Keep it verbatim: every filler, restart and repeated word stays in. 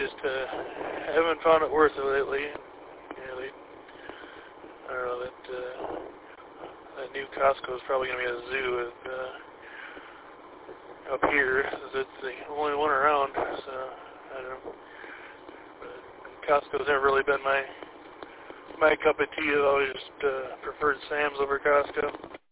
just uh, haven't found it worth it lately. Really, I don't know that uh, that new Costco is probably going to be a zoo uh, up here, since it's the only one around. So I don't know. But Costco's never really been my my cup of tea. I've always just uh, preferred Sam's over Costco.